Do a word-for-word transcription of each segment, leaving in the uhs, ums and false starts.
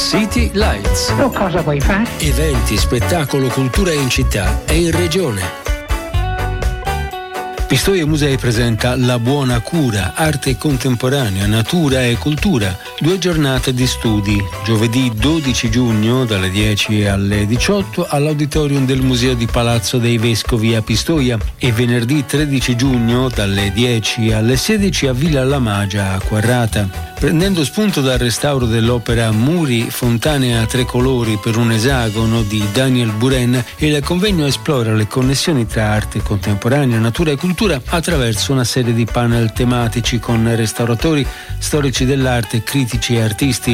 City Lights. Oh, cosa vuoi fare? Eventi, spettacolo, cultura in città e in regione. Pistoia Musei presenta La Buona Cura, arte contemporanea, natura e cultura. Due giornate di studi, giovedì dodici giugno dalle dieci alle diciotto all'auditorium del Museo di Palazzo dei Vescovi a Pistoia e venerdì tredici giugno dalle dieci alle sedici a Villa La Magia a Quarrata. Prendendo spunto dal restauro dell'opera Muri, fontane a tre colori per un esagono di Daniel Buren, il convegno esplora le connessioni tra arte contemporanea, natura e cultura attraverso una serie di panel tematici con restauratori, storici dell'arte, critici e artisti.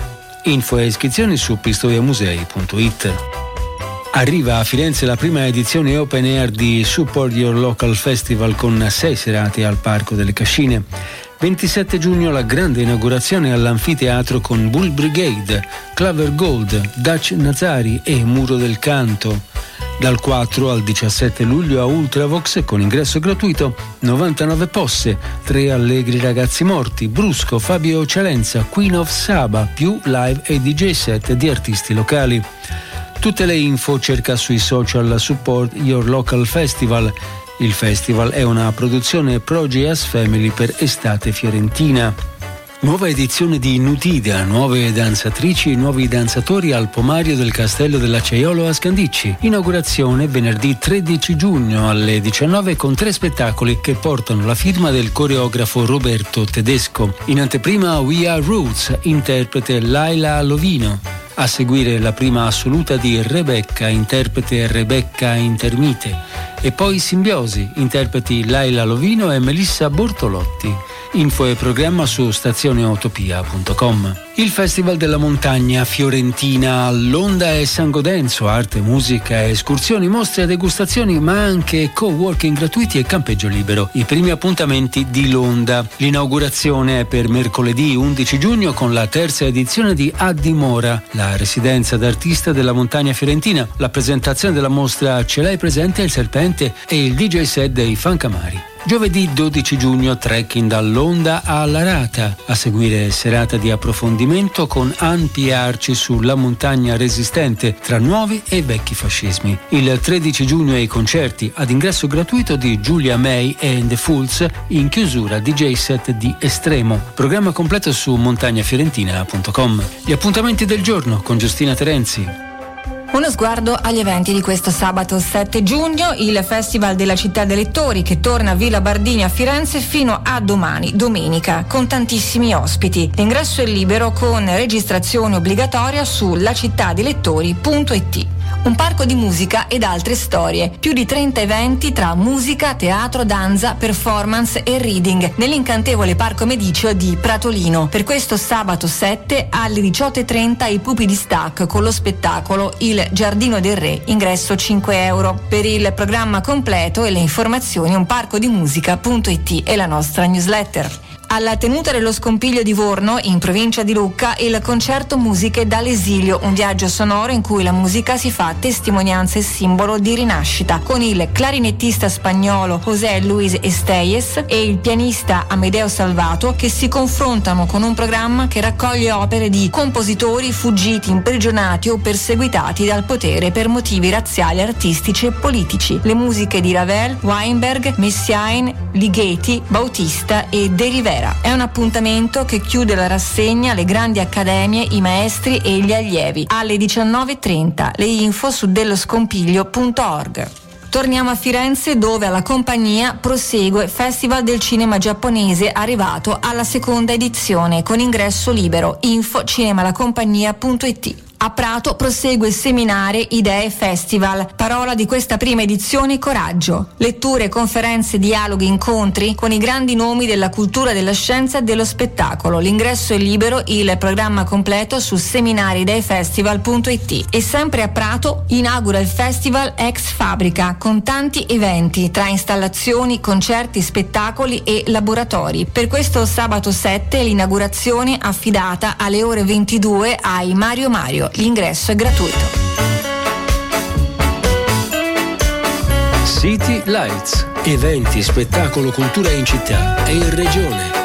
Info e iscrizioni su pistoiamusei punto it. Arriva a Firenze la prima edizione open air di Support Your Local Festival con sei serate al Parco delle Cascine. ventisette giugno la grande inaugurazione all'anfiteatro con Bull Brigade, Claver Gold, Dutch Nazari e Muro del Canto. Dal quattro al diciassette luglio a Ultravox con ingresso gratuito, novantanove posse, tre allegri ragazzi morti, Brusco, Fabio Cialenza, Queen of Saba, più live e D J set di artisti locali. Tutte le info cerca sui social Support Your Local Festival. Il festival è una produzione Progeas Family per Estate Fiorentina. Nuova edizione di Nutida, nuove danzatrici e nuovi danzatori al Pomario del Castello dell'Acciaiolo a Scandicci. Inaugurazione venerdì tredici giugno alle diciannove con tre spettacoli che portano la firma del coreografo Roberto Tedesco. In anteprima We Are Roots, interprete Laila Lovino. A seguire la prima assoluta di Rebecca, interprete Rebecca Intermite. E poi Simbiosi, interpreti Laila Lovino e Melissa Bortolotti. Info e programma su stazioneutopia punto com. Il Festival della Montagna Fiorentina all'Onda e San Godenzo, arte, musica, escursioni, mostre e degustazioni, ma anche co-working gratuiti e campeggio libero. I primi appuntamenti di Londa. L'inaugurazione è per mercoledì undici giugno con la terza edizione di A Dimora, la residenza d'artista della montagna fiorentina. La presentazione della mostra Ce l'hai presente il serpente e il D J set dei Fancamari. Giovedì dodici giugno trekking dall'Onda alla Rata, a seguire serata di approfondimento con Ann P. Arci sulla montagna resistente tra nuovi e vecchi fascismi. Il tredici giugno i concerti ad ingresso gratuito di Giulia May e The Fools, in chiusura D J set di Estremo. Programma completo su montagnafiorentina punto com. Gli appuntamenti del giorno con Giustina Terenzi. Uno sguardo agli eventi di questo sabato sette giugno, il Festival della Città dei Lettori che torna a Villa Bardini a Firenze fino a domani, domenica, con tantissimi ospiti. L'ingresso è libero con registrazione obbligatoria su lacittadilettori punto it. Un parco di musica ed altre storie, più di trenta eventi tra musica, teatro, danza, performance e reading nell'incantevole Parco Mediceo di Pratolino. Per questo sabato sette alle diciotto e trenta i Pupi di Stac con lo spettacolo Il Giardino del Re, ingresso cinque euro. Per il programma completo e le informazioni un parco di musica punto it e la nostra newsletter. Alla tenuta dello Scompiglio di Vorno, in provincia di Lucca, il concerto Musiche dall'esilio, un viaggio sonoro in cui la musica si fa testimonianza e simbolo di rinascita, con il clarinettista spagnolo José Luis Esteyes e il pianista Amedeo Salvato che si confrontano con un programma che raccoglie opere di compositori fuggiti, imprigionati o perseguitati dal potere per motivi razziali, artistici e politici. Le musiche di Ravel, Weinberg, Messiaen, Ligeti, Bautista e De Rivera. È un appuntamento che chiude la rassegna Le grandi accademie, i maestri e gli allievi alle diciannove e trenta. Le info su delloscompiglio punto org. Torniamo a Firenze dove alla compagnia prosegue Festival del Cinema Giapponese arrivato alla seconda edizione con ingresso libero. Info cinemalacompagnia punto it. A Prato prosegue il seminare Idee Festival, parola di questa prima edizione Coraggio. Letture, conferenze, dialoghi, incontri con i grandi nomi della cultura, della scienza e dello spettacolo. L'ingresso è libero, il programma completo su seminarideefestival punto it. E sempre a Prato inaugura il Festival Ex Fabrica con tanti eventi tra installazioni, concerti, spettacoli e laboratori. Per questo sabato sette l'inaugurazione affidata alle ore ventidue ai Mario Mario. L'ingresso è gratuito. City Lights, eventi, spettacolo, cultura in città e in regione.